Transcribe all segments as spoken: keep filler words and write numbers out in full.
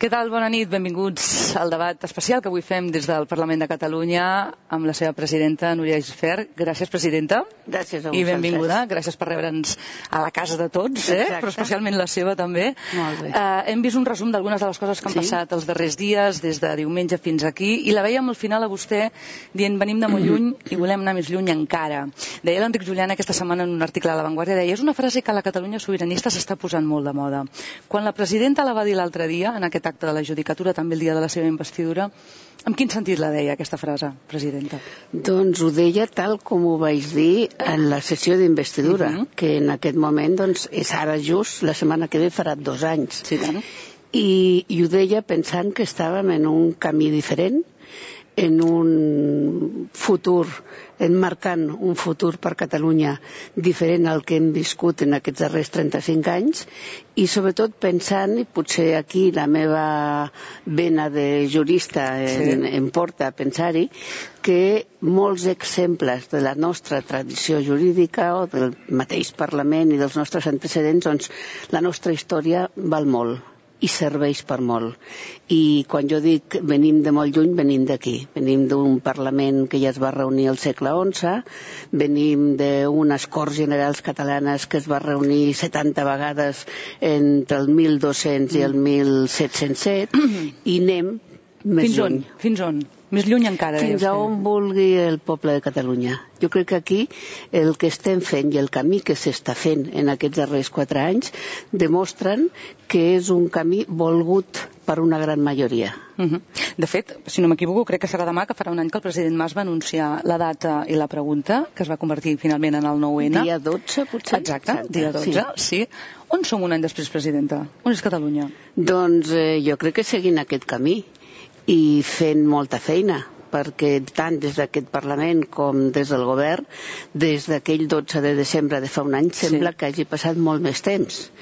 Què tal? Bona nit, benvinguts al debat especial que avui fem des del Parlament de Catalunya amb la seva presidenta, Núria de Gispert. Gràcies, presidenta. Gràcies a vosaltres. I benvinguda. Gràcies per rebre'ns a la casa de tots, eh? Però especialment la seva també. Molt bé. Uh, hem vist un resum d'algunes de les coses que han sí? passat els darrers dies, des de diumenge fins aquí, i la veiem al final a vostè dient venim de molt lluny i volem anar més lluny encara. Deia l'Enric Julián aquesta setmana en un article a La Vanguardia, deia, és una frase que a la Catalunya sobiranista s'està posant molt de moda. Quan la presidenta la va dir l'altre dia, en aquest acte de la judicatura, també el dia de la seva investidura, en quin sentit la deia aquesta frase, presidenta? Doncs ho deia tal com ho vaig dir en la sessió d'investidura, uh -huh. que en aquest moment doncs, és ara just, la setmana que ve farà dos anys. Sí, tant. I, I ho deia pensant que estàvem en un camí diferent, en un futur, enmarcant un futur per Catalunya diferent al que hem viscut en aquests darrers trenta-cinc anys, i sobretot pensant, i potser aquí la meva vena de jurista en, sí. em porta a pensar-hi, que molts exemples de la nostra tradició jurídica o del mateix Parlament i dels nostres antecedents, doncs la nostra història val molt i serveix per molt. I quan jo dic venim de molt lluny, venim d'aquí. Venim d'un Parlament que ja es va reunir al segle onze, venim d'unes Corts Generals catalanes que es va reunir setanta vegades entre el mil dos-cents i el mil set-cents set, i anem més Fins lluny. on? Fins on? Més lluny encara. Fins a on vulgui el poble de Catalunya. Jo crec que aquí el que estem fent i el camí que s'està fent en aquests darrers quatre anys demostren que és un camí volgut per una gran majoria. Uh -huh. De fet, si no m'equivoco, crec que serà demà que farà un any que el president Mas va anunciar la data i la pregunta, que es va convertir finalment en el nou ene. Dia dotze, potser? Exacte, Exacte. dia dotze, sí. sí. On som un any després, presidenta? On és Catalunya? Doncs eh, jo crec que seguint aquest camí i fent molta feina, perquè tant des d'aquest Parlament com des del govern, des d'aquell dotze de desembre de fa un any, sembla sí. que hagi passat molt més temps.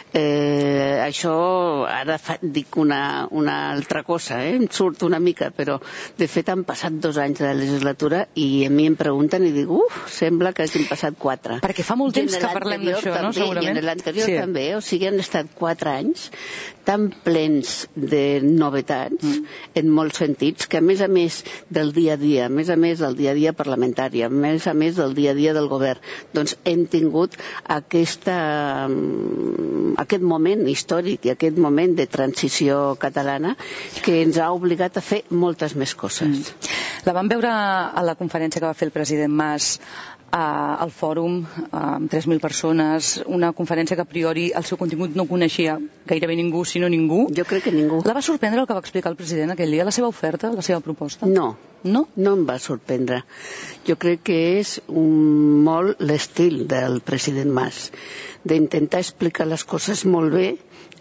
Eh, això, ara fa, dic una, una altra cosa, eh? em surt una mica, però de fet han passat dos anys de la legislatura i a mi em pregunten i dic, uf, sembla que hagin passat quatre. Perquè fa molt temps que parlem d'això, no? Segurament. I en l'anterior sí. també, o sigui, han estat quatre anys tan plens de novetats, mm. en molts sentits, que a més a més del dia a dia, a més a més del dia a dia parlamentari, a més a més del dia a dia del govern, doncs hem tingut aquesta aquest moment històric i aquest moment de transició catalana que ens ha obligat a fer moltes més coses. Mm. La vam veure a la conferència que va fer el president Mas al fòrum amb tres mil persones, una conferència que a priori el seu contingut no coneixia gairebé ningú, sinó ningú. Jo crec que ningú. La va sorprendre el que va explicar el president aquell dia, la seva oferta, la seva proposta? No. No? No em va sorprendre. Jo crec que és un, molt l'estil del president Mas, d'intentar explicar les coses molt bé,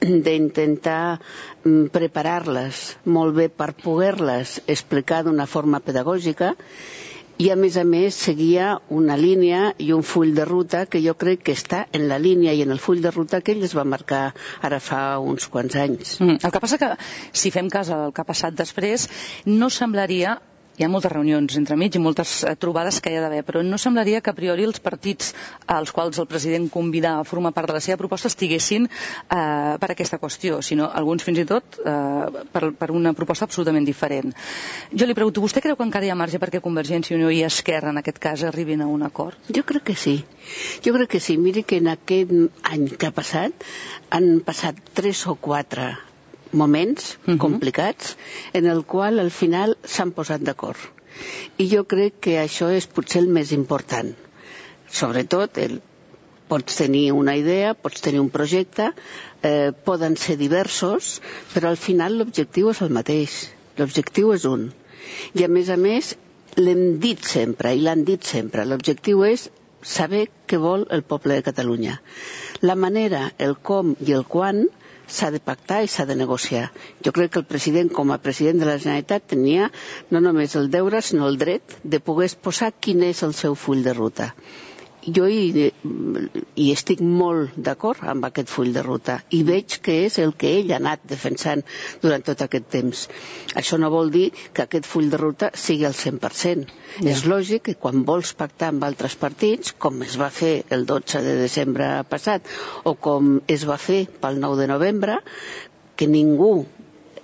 d'intentar preparar-les molt bé per poder-les explicar d'una forma pedagògica, i a més a més seguia una línia i un full de ruta que jo crec que està en la línia i en el full de ruta que ell es va marcar ara fa uns quants anys. Mm. El que passa que, si fem cas al que ha passat després, no semblaria... Hi ha moltes reunions entre mig i moltes trobades que hi ha d'haver, però no semblaria que a priori els partits als quals el president convida a formar part de la seva proposta estiguessin eh, per aquesta qüestió, sinó alguns fins i tot eh, per, per una proposta absolutament diferent. Jo li pregunto, vostè creu que encara hi ha marge perquè Convergència i Unió i Esquerra, en aquest cas, arribin a un acord? Jo crec que sí. Jo crec que sí. Miri que en aquest any que ha passat han passat tres o quatre moments uh-huh. complicats en el qual al final s'han posat d'acord. I jo crec que això és potser el més important. Sobretot, el, pots tenir una idea, pots tenir un projecte, eh, poden ser diversos, però al final l'objectiu és el mateix. L'objectiu és un. I a més a més, l'hem dit sempre, i l'han dit sempre, l'objectiu és saber què vol el poble de Catalunya. La manera, el com i el quan s'ha de pactar i s'ha de negociar. Jo crec que el president, com a president de la Generalitat, tenia no només el deure, sinó el dret de poder exposar quin és el seu full de ruta. Jo hi, hi estic molt d'acord amb aquest full de ruta i veig que és el que ell ha anat defensant durant tot aquest temps. Això no vol dir que aquest full de ruta sigui al cent per cent. Ja. És lògic que quan vols pactar amb altres partits, com es va fer el dotze de desembre passat o com es va fer pel nou de novembre, que ningú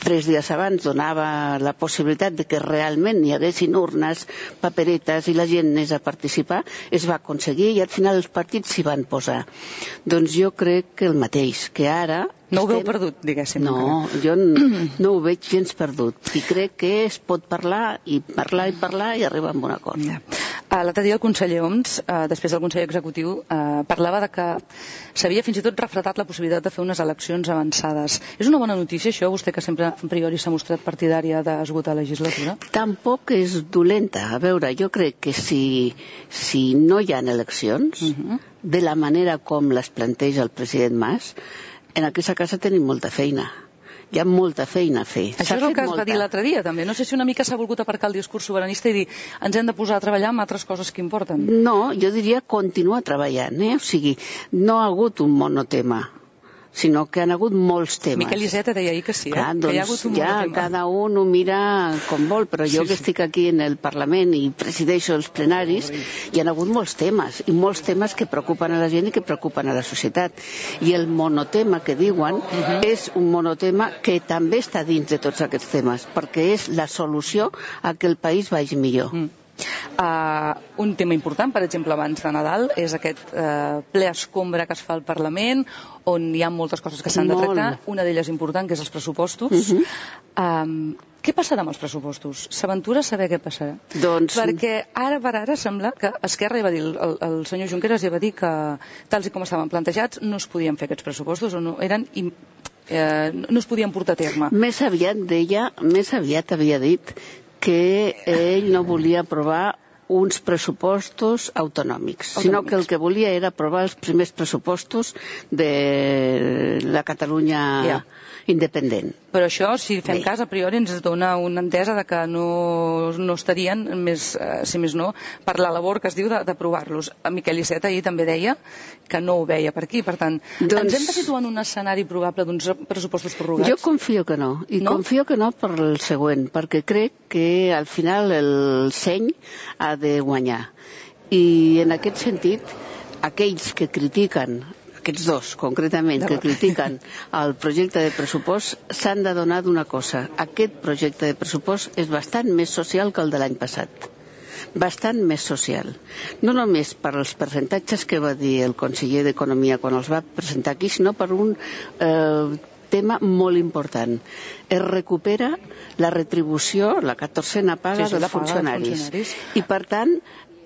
tres dies abans donava la possibilitat de que realment hi haguessin urnes, paperetes i la gent anés a participar, es va aconseguir i al final els partits s'hi van posar. Doncs jo crec que el mateix, que ara... No ho veu perdut, diguéssim. No, jo no ho veig gens perdut. I crec que es pot parlar i parlar i parlar i arribar a un acord. Ja. L'altre dia el conseller Homs, eh, després del Consell Executiu, eh, parlava de que s'havia fins i tot refredat la possibilitat de fer unes eleccions avançades. És una bona notícia, això, vostè que sempre a priori s'ha mostrat partidària d'esgotar la legislatura? Tampoc és dolenta. A veure, jo crec que si, si no hi ha eleccions, uh-huh. de la manera com les planteja el president Mas, en aquesta casa tenim molta feina. Hi ha molta feina a fer. Això és el que es va dir l'altre dia, també. No sé si una mica s'ha volgut aparcar el discurs sobiranista i dir ens hem de posar a treballar amb altres coses que importen. No, jo diria continuar treballant, eh? O sigui, no ha hagut un monotema, sinó que han hagut molts temes. Miquel Iceta deia ahir que sí, eh? Clar, doncs, que hi ha hagut un ja monotema. Cada un ho mira com vol, però jo sí, que estic aquí en el Parlament i presideixo els plenaris, hi ha hagut molts temes, i molts temes que preocupen a la gent i que preocupen a la societat. I el monotema que diuen uh-huh. és un monotema que també està dins de tots aquests temes, perquè és la solució a que el país vagi millor. Mm. Uh, un tema important, per exemple, abans de Nadal, és aquest uh, ple escombra que es fa al Parlament, on hi ha moltes coses que s'han de tractar, una d'elles important, que és els pressupostos. Uh-huh. um, què passarà amb els pressupostos? S'aventura a saber què passarà? Doncs... Perquè ara per ara sembla que Esquerra ja va dir, el, el senyor Junqueras ja va dir que, tals com estaven plantejats, no es podien fer aquests pressupostos, o no, eren... Eh, no es podien portar a terme. Més aviat deia, més aviat havia dit que ell no volia aprovar uns pressupostos autonòmics, sinó que el que volia era aprovar els primers pressupostos de la Catalunya yeah. independent. Però això, si fem Bé. cas, a priori ens dona una entesa de que no, no estarien, més, eh, si més no, per la labor que es diu d'aprovar-los. Miquel Iceta ahir també deia que no ho veia per aquí. Per tant, doncs... ens hem de situar en un escenari probable d'uns pressupostos prorrogats? Jo confio que no. I no? confio que no per el següent, perquè crec que al final el seny ha de guanyar. I en aquest sentit, aquells que critiquen, aquests dos concretament, que critiquen el projecte de pressupost, s'han d'adonar d'una cosa. Aquest projecte de pressupost és bastant més social que el de l'any passat. Bastant més social. No només per als percentatges que va dir el conseller d'Economia quan els va presentar aquí, sinó per un eh, tema molt important. Es recupera la retribució, la catorzena paga sí, sí, dels la paga funcionaris. funcionaris. I per tant,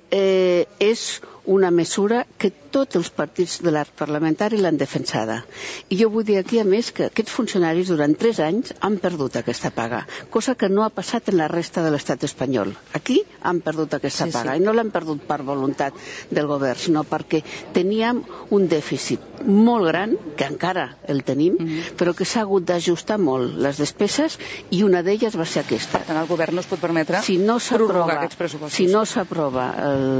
eh, és una mesura que tots els partits de l'arc parlamentari l'han defensada. I jo vull dir aquí, a més, que aquests funcionaris durant tres anys han perdut aquesta paga, cosa que no ha passat en la resta de l'estat espanyol. Aquí han perdut aquesta sí, paga, sí. i no l'han perdut per voluntat del govern, sinó perquè teníem un dèficit molt gran, que encara el tenim, mm-hmm. però que s'ha hagut d'ajustar molt les despeses, i una d'elles va ser aquesta. Per tant, el govern no es pot permetre si no prorrogar aquests pressupostos. Si no s'aprova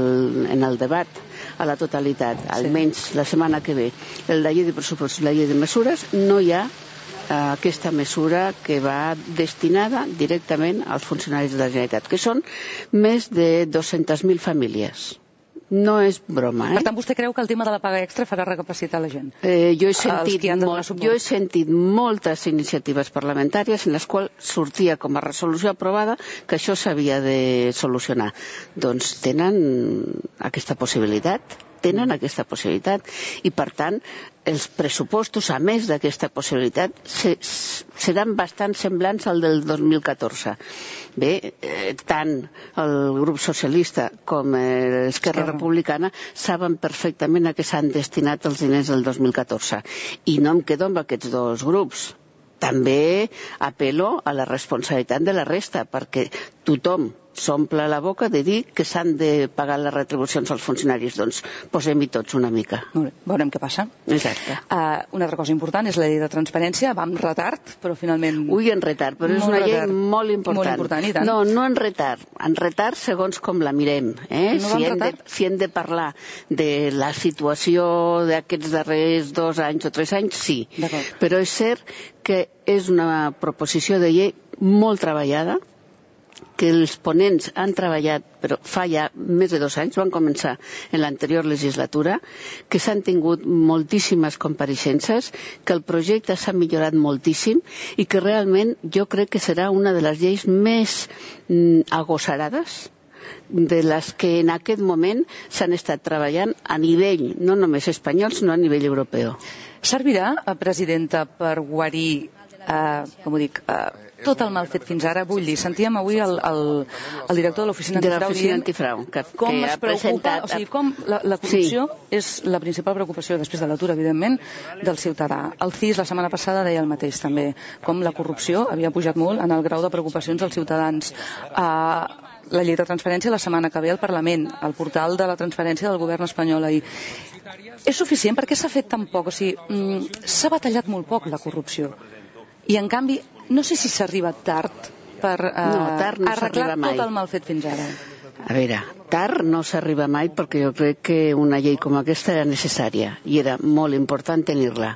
en el debat a la totalitat, almenys sí. la setmana que ve, el de llei de pressupostos i la llei de mesures, no hi ha uh, aquesta mesura que va destinada directament als funcionaris de la Generalitat, que són més de dues-centes mil famílies. No és broma, eh? Per tant, vostè creu que el tema de la paga extra farà recapacitar la gent? Eh, jo, he sentit molt, jo he sentit moltes iniciatives parlamentàries en les quals sortia com a resolució aprovada que això s'havia de solucionar. Doncs tenen aquesta possibilitat, tenen aquesta possibilitat, i per tant els pressupostos, a més d'aquesta possibilitat, se, seran bastant semblants al del dos mil catorze. Bé, eh, tant el grup socialista com eh, Esquerra Republicana saben perfectament a què s'han destinat els diners del dos mil catorze. I no em quedo amb aquests dos grups. També apel·lo a la responsabilitat de la resta, perquè tothom s'omple la boca de dir que s'han de pagar les retribucions als funcionaris. Doncs posem-hi tots una mica. Molt bé, veurem què passa. Exacte. Uh, una altra cosa important és la llei de transparència. Va amb retard, però finalment... Ui, en retard, però és una llei molt important. Molt important, i tant. No, no en retard. En retard segons com la mirem. Eh? No si, hem de, si hem de parlar de la situació d'aquests darrers dos anys o tres anys, sí. Però és cert que és una proposició de llei molt treballada, que els ponents han treballat, però fa ja més de dos anys, van començar en l'anterior legislatura, que s'han tingut moltíssimes compareixences, que el projecte s'ha millorat moltíssim i que realment jo crec que serà una de les lleis més mm, agosarades de les que en aquest moment s'han estat treballant a nivell, no només espanyol, sinó a nivell europeu. Servirà, presidenta, per guarir, eh, com ho dic, eh, tot el mal fet fins ara? Vull dir, sentíem avui el, el, el director de l'Oficina Antifrau dient antifrau, que, com que es preocupa, presentat... o sigui, com la, la corrupció sí. és la principal preocupació, després de l'atur, evidentment, del ciutadà. El C I S la setmana passada deia el mateix, també, com la corrupció havia pujat molt en el grau de preocupacions dels ciutadans. Uh, la llei de transparència la setmana que ve al Parlament, al portal de la transparència del govern espanyol ahir. És suficient? Per què s'ha fet tan poc? O sigui, mm, s'ha batallat molt poc la corrupció. I, en canvi, no sé si s'ha arribat tard per eh, no, tard no arreglar tot el mal fet fins ara. A veure, tard no s'arriba mai perquè jo crec que una llei com aquesta era necessària i era molt important tenir-la.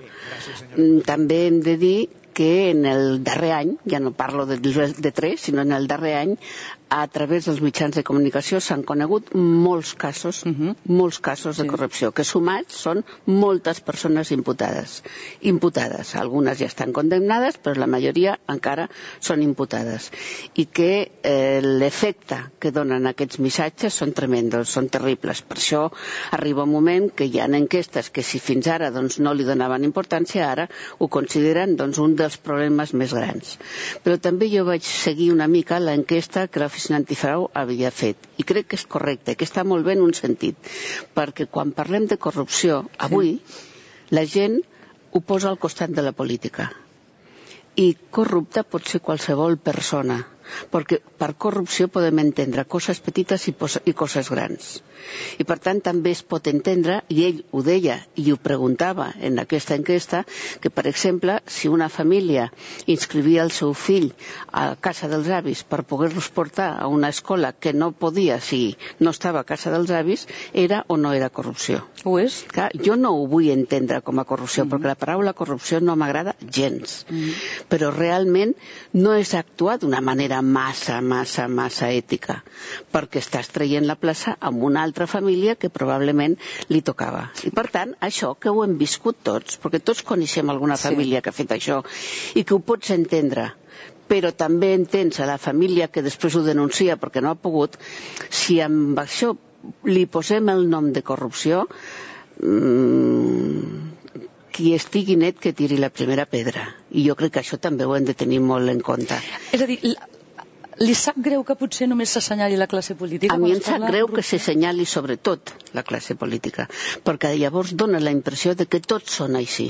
També hem de dir que en el darrer any, ja no parlo de, de tres, sinó en el darrer any, a través dels mitjans de comunicació s'han conegut molts casos, uh-huh. molts casos de corrupció, que sumats són moltes persones imputades. Imputades, algunes ja estan condemnades, però la majoria encara són imputades. I que eh, l'efecte que donen aquests missatges són tremendos, són terribles. Per això arriba un moment que hi ha enquestes que si fins ara doncs, no li donaven importància, ara ho consideren doncs, un dels problemes més grans. Però també jo vaig seguir una mica l'enquesta que l'Oficina Antifrau havia fet, i crec que és correcte, que està molt bé en un sentit, perquè quan parlem de corrupció, avui, la gent ho posa al costat de la política. I corrupta pot ser qualsevol persona, perquè per corrupció podem entendre coses petites i, i coses grans. I per tant també es pot entendre, i ell ho deia i ho preguntava en aquesta enquesta, que per exemple si una família inscrivia el seu fill a casa dels avis per poder-los portar a una escola que no podia si no estava a casa dels avis, era o no era corrupció. Ho és? Clar, jo no ho vull entendre com a corrupció, mm-hmm. perquè la paraula corrupció no m'agrada gens, mm-hmm. però realment no és actuar d'una manera massa, massa, massa ètica, perquè estàs traient la plaça amb una altra família que probablement li tocava. I per tant, això que ho hem viscut tots, perquè tots coneixem alguna família sí. que ha fet això, i que ho pots entendre, però també entens a la família que després ho denuncia perquè no ha pogut, si amb això li posem el nom de corrupció, mmm, qui estigui net que tiri la primera pedra. I jo crec que això també ho hem de tenir molt en compte. És a dir, li sap greu que potser només s'assenyali la classe política? A mi em sap greu que s'assenyali sobretot la classe política, perquè llavors dona la impressió de que tots són així.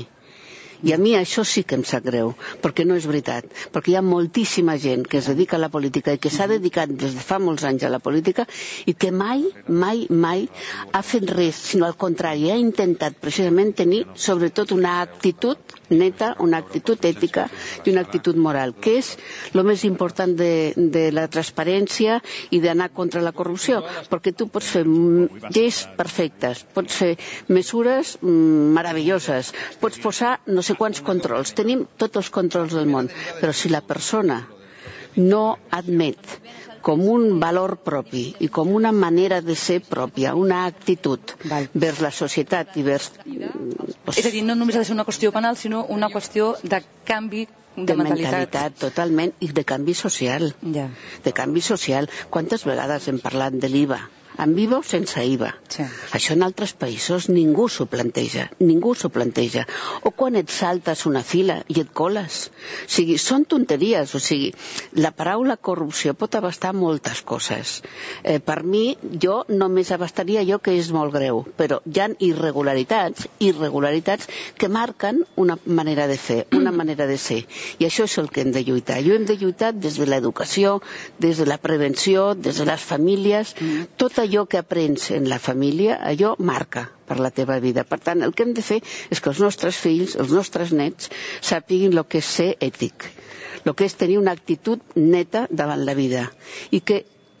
I a mi això sí que em sap greu, perquè no és veritat, perquè hi ha moltíssima gent que es dedica a la política i que s'ha dedicat des de fa molts anys a la política i que mai, mai, mai ha fet res, sinó al contrari, ha intentat precisament tenir sobretot una actitud neta, una actitud ètica i una actitud moral, que és el més important de, de la transparència i d'anar contra la corrupció, perquè tu pots fer lleis perfectes, pots fer mesures mm, meravelloses, pots posar no sé quants controls, tenim tots els controls del món, però si la persona no admet com un valor propi i com una manera de ser pròpia, una actitud Val. vers la societat i vers... Pues, és a dir, no només ha de ser una qüestió penal, sinó una qüestió de canvi de, de mentalitat. mentalitat. Totalment, i de canvi social. Ja. De canvi social. Quantes vegades hem parlat de l'I V A? Amb I V A o sense I V A. Sí. Això en altres països ningú s'ho planteja, ningú s'ho planteja. O quan et saltes una fila i et coles. O sigui, són tonteries, o sigui, la paraula corrupció pot abastar moltes coses. Eh, per mi, jo només abastaria allò que és molt greu, però hi ha irregularitats, irregularitats que marquen una manera de fer, una manera de ser. I això és el que hem de lluitar. I ho hem de lluitar des de l'educació, des de la prevenció, des de les famílies, tot allò que aprens en la família, allò marca per la teva vida. Per tant, el que hem de fer és que els nostres fills, els nostres nets, sàpiguin el que és ser ètic, el que és tenir una actitud neta davant la vida i que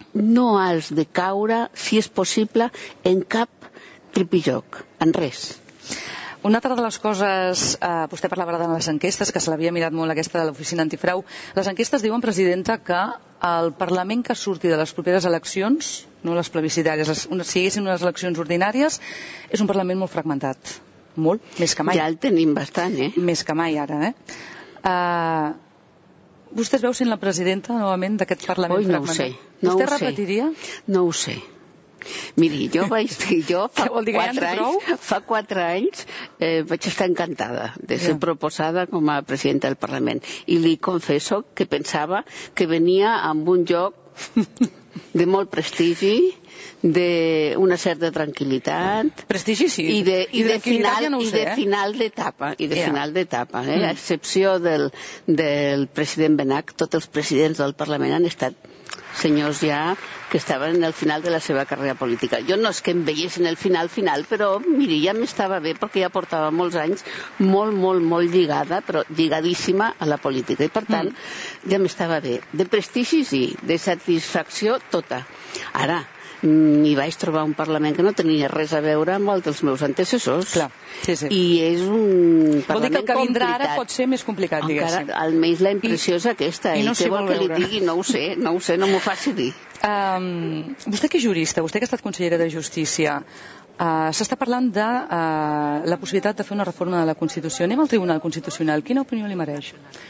no has de caure, si és possible, en cap tripijoc, en res. Una altra de les coses, eh, vostè parlava de les enquestes, que se l'havia mirat molt aquesta de l'oficina antifrau. Les enquestes diuen, presidenta, que el Parlament que surti de les properes eleccions, no les plebiscitàries, les, si hi haguessin unes eleccions ordinàries, és un Parlament molt fragmentat. Molt, més que mai. Ja el tenim bastant, eh? Més que mai ara, eh? Uh, vostè es veu sent la presidenta, novament, d'aquest Parlament Oi, no fragmentat? Ho sé. No vostè ho sé. repetiria? No ho sé. Miri, jo vaig dir, jo fa quatre anys, fa quatre anys eh, vaig estar encantada de ser yeah. proposada com a presidenta del Parlament. I li confesso que pensava que venia amb un lloc de molt prestigi, d'una certa tranquil·litat. Prestigi sí. I de, i I de, final, ja no i sé, de eh? final d'etapa. I de yeah. final d'etapa. Eh? Mm. A excepció del, del president Benach, tots els presidents del Parlament han estat senyors ja que estaven en el final de la seva carrera política. Jo no és que em veiessin el final final, però miri, ja m'estava bé perquè ja portava molts anys molt, molt, molt lligada, però lligadíssima a la política. I per tant, mm. ja m'estava bé. De prestigi sí, de satisfacció tota. Ara, m'hi vaig trobar un Parlament que no tenia res a veure amb el dels meus antecessors. Clar, sí, sí. I és un Parlament complicat. Vol dir que el que vindrà ara pot ser més complicat, diguéssim. Encara, almenys la impressió I, és aquesta. I, I no què vol que li digui? No ho sé, no ho sé, no m'ho faci dir. Um, vostè que és jurista, vostè que ha estat consellera de Justícia, uh, s'està parlant de uh, la possibilitat de fer una reforma de la Constitució. Anem al Tribunal Constitucional. Quina opinió li mereix?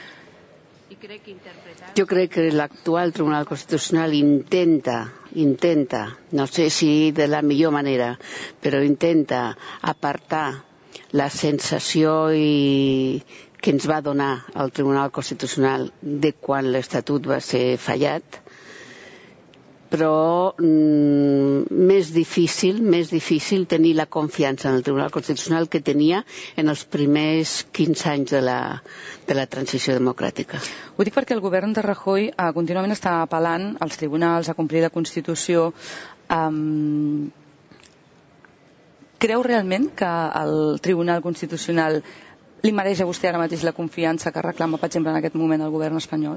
Jo crec que l'actual Tribunal Constitucional intenta, intenta, no sé si de la millor manera, però intenta apartar la sensació i que ens va donar el Tribunal Constitucional de quan l'Estatut va ser fallat, però mm, més difícil, més difícil tenir la confiança en el Tribunal Constitucional que tenia en els primers quinze anys de la, de la transició democràtica. Ho dic perquè el govern de Rajoy eh, contínuament està apel·lant als tribunals a complir la Constitució. Um, creu realment que el Tribunal Constitucional li mereix a vostè ara mateix la confiança que reclama, per exemple, en aquest moment el govern espanyol?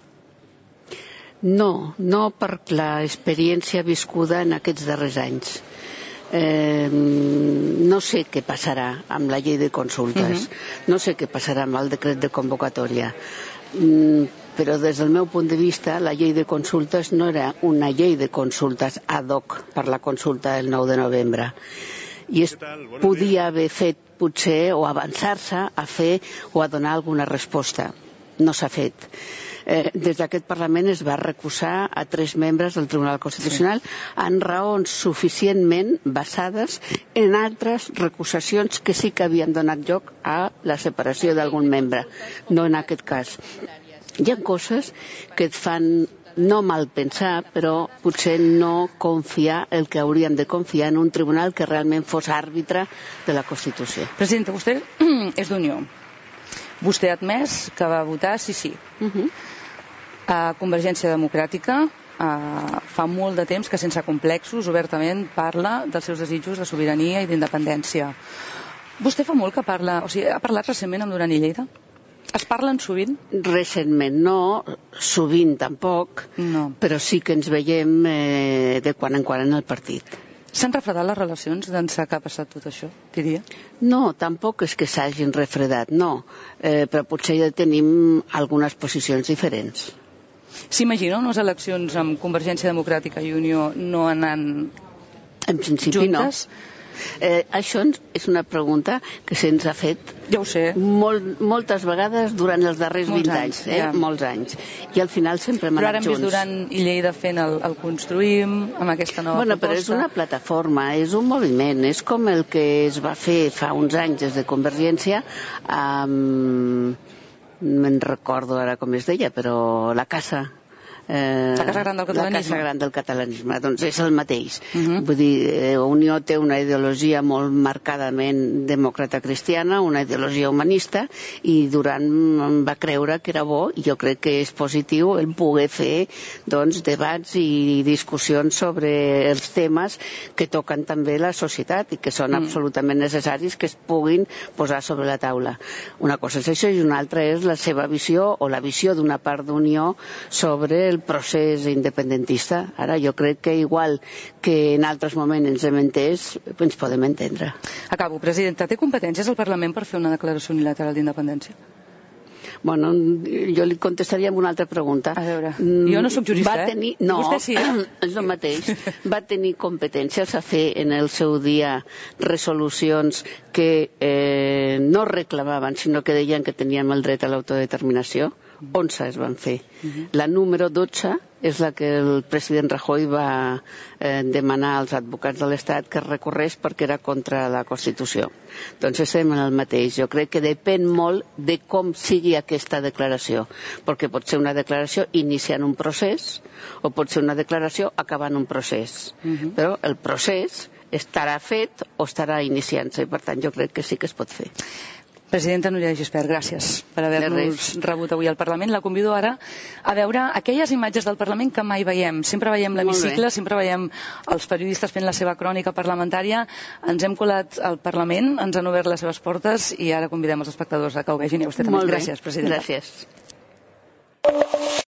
No, no per l'experiència viscuda en aquests darrers anys. Eh, no sé què passarà amb la llei de consultes, uh-huh. no sé què passarà amb el decret de convocatòria, mm, però des del meu punt de vista la llei de consultes no era una llei de consultes ad hoc per la consulta del nou de novembre. I es podia haver fet potser o avançar-se a fer o a donar alguna resposta. No s'ha fet. Eh, des d'aquest Parlament es va recusar a tres membres del Tribunal Constitucional sí. en raons suficientment basades en altres recusacions que sí que havien donat lloc a la separació d'algun membre, no en aquest cas. Hi ha coses que et fan no mal pensar, però potser no confiar el que hauríem de confiar en un tribunal que realment fos àrbitre de la Constitució. Presidenta, vostè és d'Unió. Vostè ha admès que va votar sí, sí. Uh-huh. A Convergència Democràtica uh, fa molt de temps que sense complexos obertament parla dels seus desitjos de sobirania i d'independència. Vostè fa molt que parla, o sigui, ha parlat recentment amb Duran i Lleida? Es parlen sovint? Recentment no, sovint tampoc, no. Però sí que ens veiem eh, de quan en quan en el partit. S'han refredat les relacions d'ençà que ha passat tot això, diria? No, tampoc és que s'hagin refredat, no. Eh, però potser ja tenim algunes posicions diferents. S'imagina unes eleccions amb Convergència Democràtica i Unió no anant en principi juntes? No. Eh, això és una pregunta que se'ns ha fet ja ho sé. Molt, moltes vegades durant els darrers molts vint anys, anys eh? ja. molts anys. I al final sempre hem anat junts. Però ara hem vist Duran i Lleida fent el, el Construïm, amb aquesta nova bueno, proposta. Però és una plataforma, és un moviment, és com el que es va fer fa uns anys des de Convergència amb... me'n recordo ara com es deia, però la Casa... Eh, la Casa Gran del Catalanisme. La Casa Gran del Catalanisme, doncs és el mateix. Uh-huh. Vull dir, eh, Unió té una ideologia molt marcadament demòcrata cristiana, una ideologia humanista, i Duran va creure que era bo, i jo crec que és positiu el poder fer doncs, debats i discussions sobre els temes que toquen també la societat i que són uh-huh. absolutament necessaris que es puguin posar sobre la taula. Una cosa és això i una altra és la seva visió o la visió d'una part d'Unió sobre el procés independentista. Ara jo crec que igual que en altres moments ens hem entès, ens podem entendre. Acabo, presidenta. Té competències el Parlament per fer una declaració unilateral d'independència? Bueno, jo li contestaria amb una altra pregunta. A veure, jo no sóc jurista, va tenir, eh? No, vostè sí, eh? És el mateix. Va tenir competències a fer en el seu dia resolucions que eh, no reclamaven, sinó que deien que teníem el dret a l'autodeterminació. onze es van fer. La número dotze és la que el president Rajoy va eh, demanar als advocats de l'Estat que recorrés perquè era contra la Constitució. Doncs estem en el mateix. Jo crec que depèn molt de com sigui aquesta declaració, perquè pot ser una declaració iniciant un procés o pot ser una declaració acabant un procés. Uh-huh. Però el procés estarà fet o estarà iniciant-se i per tant jo crec que sí que es pot fer. Presidenta Núria de Gispert, gràcies per haver-nos rebut avui al Parlament. La convido ara a veure aquelles imatges del Parlament que mai veiem. Sempre veiem l'hemicicle, sempre veiem els periodistes fent la seva crònica parlamentària. Ens hem colat al Parlament, ens han obert les seves portes i ara convidem els espectadors a que ho vegin i a vostè també. Gràcies, presidenta. Gràcies.